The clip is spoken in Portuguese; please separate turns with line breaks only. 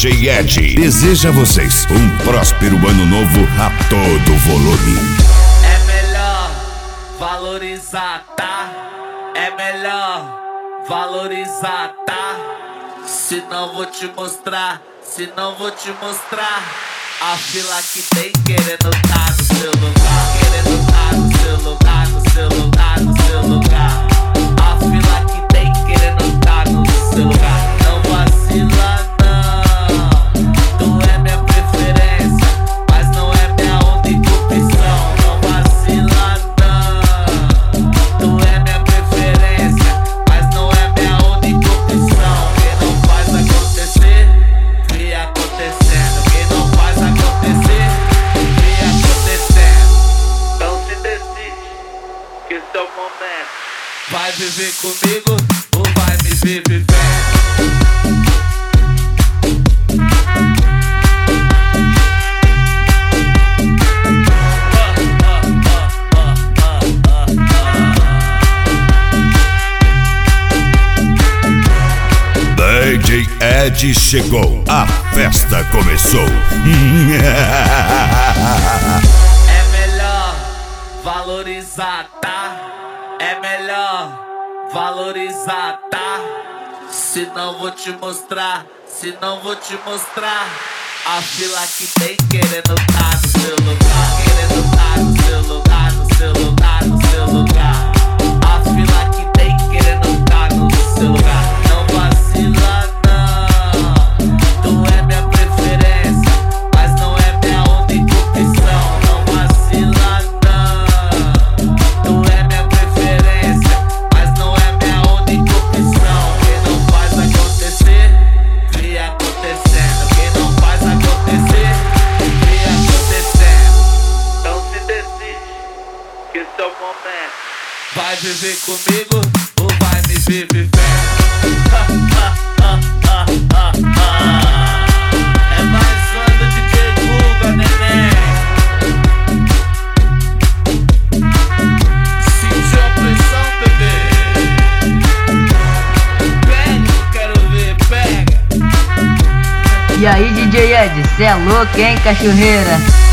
DJ Ed deseja a vocês um próspero ano novo a todo volume.
É melhor valorizar, tá? É melhor valorizar, tá? Se não vou te mostrar, se não vou te mostrar a fila que tem querendo tá no seu lugar, querendo tá no seu lugar, no seu lugar, no seu lugar. A fila que tem querendo tá no seu lugar. Não vacila não, tu é minha preferência, mas não é minha única opção. Não vacila não, tu é minha preferência, mas não é minha única opção. Quem não faz acontecer, vê acontecendo. Quem não faz acontecer, vê acontecendo. Então se decide que esse é o momento. Vai viver comigo ou vai me ver vivendo?
DJ Ed chegou, a festa começou.
É melhor valorizar, tá? É melhor valorizar, tá? Se não vou te mostrar, se não vou te mostrar a fila que tem querendo tá no seu lugar, querendo tá no seu lugar, no seu lugar, no seu lugar. A fila que tem querendo tá no seu lugar. Não vacila não, tu é minha preferência, mas não é minha única opção. Não vacila não, tu é minha preferência, mas não é minha única opção. Quem não faz acontecer, vê acontecendo. Quem não faz acontecer, vê acontecendo. Então se decide que esse é o momento. Vai viver comigo ou vai me ver vivendo? É mais uma do DJ Guga, neném. Sentiu a pressão, bebê? Pega, eu quero ver, pega.
E aí, DJ Ed, cê é louco, hein, cachorreira?